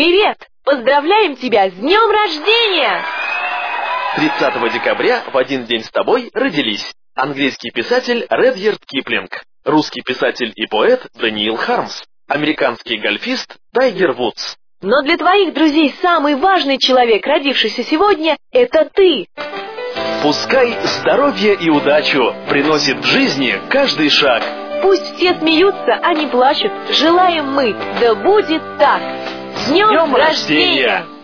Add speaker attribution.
Speaker 1: Привет! Поздравляем тебя с днем рождения!
Speaker 2: 30 декабря в один день с тобой родились английский писатель Редьярд Киплинг, русский писатель и поэт Даниил Хармс, американский гольфист Тайгер Вудс.
Speaker 1: Но для твоих друзей самый важный человек, родившийся сегодня, это ты!
Speaker 2: Пускай здоровье и удачу приносит в жизни каждый шаг.
Speaker 1: Пусть все смеются, а не плачут. Желаем мы, да будет так! С днем рождения!